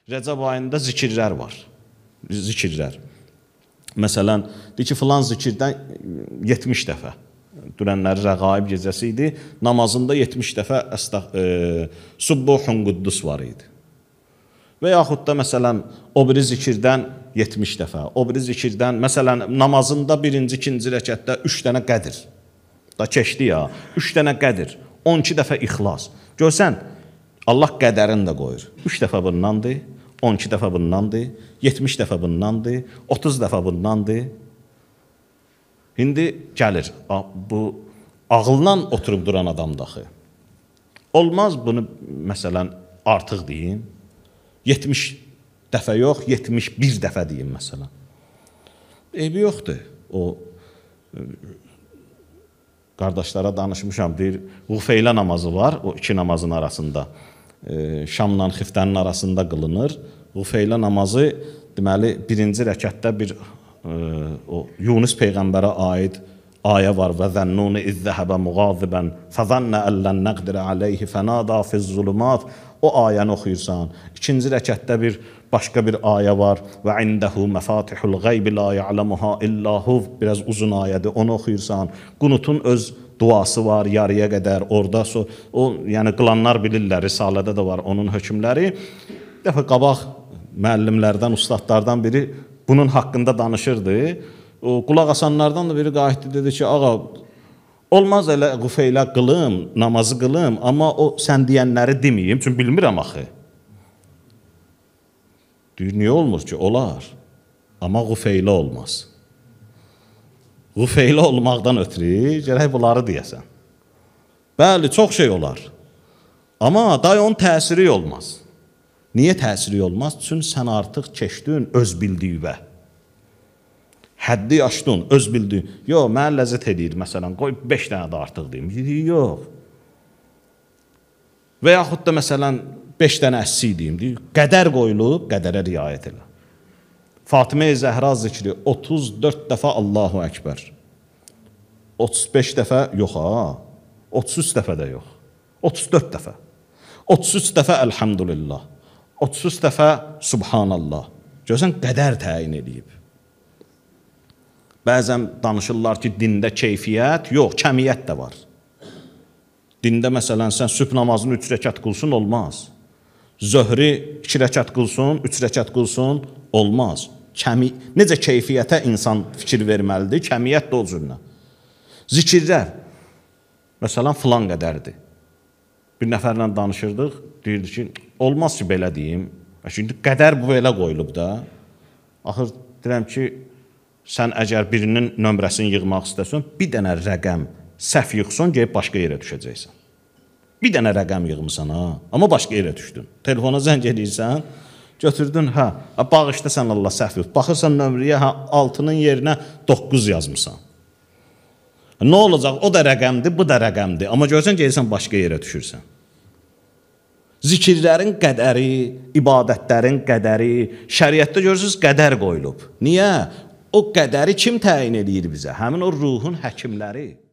Rəcəb ayında zikirlər var. Zikirlər. Məsələn, deyir ki, filan zikirdən 70 dəfə. Dünənləri Rəğaib gecəsi idi. Namazında 70 dəfə Subbuhun Quddus var idi. Və yaxud da məsələn, o biri zikirdən 70 dəfə. O biri zikirdən, məsələn, namazında birinci, ikinci rəkətdə 3 dənə qədir. Da keçdi ya, 3 dənə qədir. 12 dəfə ixlas. Görsən, Allah qədərini də qoyur. 3 dəfə bundandır, 12 dəfə bundandır, 70 dəfə bundandır, 30 dəfə bundandır. İndi gəlir, bu ağıldan oturub duran adam daxı. Olmaz bunu, məsələn, artıq deyim. 70 dəfə yox, 71 dəfə deyim, məsələn. Eybi yoxdur. O, qardaşlara danışmışam, deyir, Ğufeylə namazı var, o iki namazın arasında. Şamla xiftənin arasında qılınır. Ğufeylə namazı, deməli, birinci rəkətdə bir Yunus Peyğəmbərə aid ayə var. Və zənnuni izzəhəbə muğazibən fəzənnə əllən nəqdirə aleyhi fənada fiz-zulumat. O ayəni oxuyursan. İkinci rəkətdə bir başqa bir ayə var. Və indəhu məfatihul qeybi la ya'lamuha illahu. Biraz uzun ayədir, onu oxuyursan. Qunutun öz duası var, yarıya qədər. Orada o, yəni qılanlar bilirlər, Risalədə də var onun hökmləri. Bir dəfə qabaq müəllimlərdən, ustadlardan biri bunun haqqında danışırdı. O qulaq asanlardan da biri qayıtdı, dedi ki, ağa, olmaz elə Ğufeylə qılım, namazı qılım, amma o sən deyənləri deməyim, çünki bilmirəm axı. Deyir, niyə olmur ki? Olar. Amma Ğufeylə olmaz. Ğufeylə olmaqdan ötürü, gərək bunları deyəsən. Bəli, çox şey olar. Amma day onun təsiri olmaz. Niyə təsiri olmaz? Çünki sən artıq keçdin öz bildiyivə. Həddi aşdın, öz bildiyin. Yox, mənə ləzzət edir, məsələn, qoy 5 dənə də artıq deyim. Yox. Və yaxud da, məsələn, 5 dənə əssi deyim. Qədər qoyulub, qədərə riayət elə. Fatimə-i Zəhra zikri 34 dəfə Allahu Əkbər. 35 dəfə yox ha. 33 dəfə də yox. 34 dəfə. 33 dəfə Elhamdülillah. 33 dəfə Subhanallah. Görsən, qədər təyin edib. Bəzən danışırlar ki, dində keyfiyyət, yox, kəmiyyət də var. Dində, məsələn, sən sübh namazını 3 rəkat qılsın, olmaz. Zöhrü 2 rəkat qılsın, 3 rəkat qılsın, olmaz. Necə keyfiyyətə insan fikir verməlidir, kəmiyyət də o cürünə. Zikirlər, məsələn, filan qədərdir. Bir nəfərlə danışırdıq, deyirdi ki, olmaz ki, belə deyim. Şimdi qədər bu belə qoyulub da. Axır, deyirəm ki, sən əgər birinin nömrəsini yığmaq istəsən, bir dənə rəqəm səhv yığsan, gəlib başqa yerə düşəcəksən. Bir dənə rəqəm yığmısan, ha, amma başqa yerə düşdün. Telefona zəng edirsən, götürdün, hə, bağışda sən Allah səhv yığ. Baxırsan nömrəyə, hə, 6-nın yerinə 9 yazmısan. Nə olacaq? O da rəqəmdir, bu da rəqəmdir. Amma görsən, gəlsən başqa yerə düşürsən. Zikirlərin qədəri, ibadətlərin qədəri, şəriətdə görürsünüz, qədər qoyulub. Niyə? O qədəri kim təyin edir bizə? Həmin o ruhun həkimləri.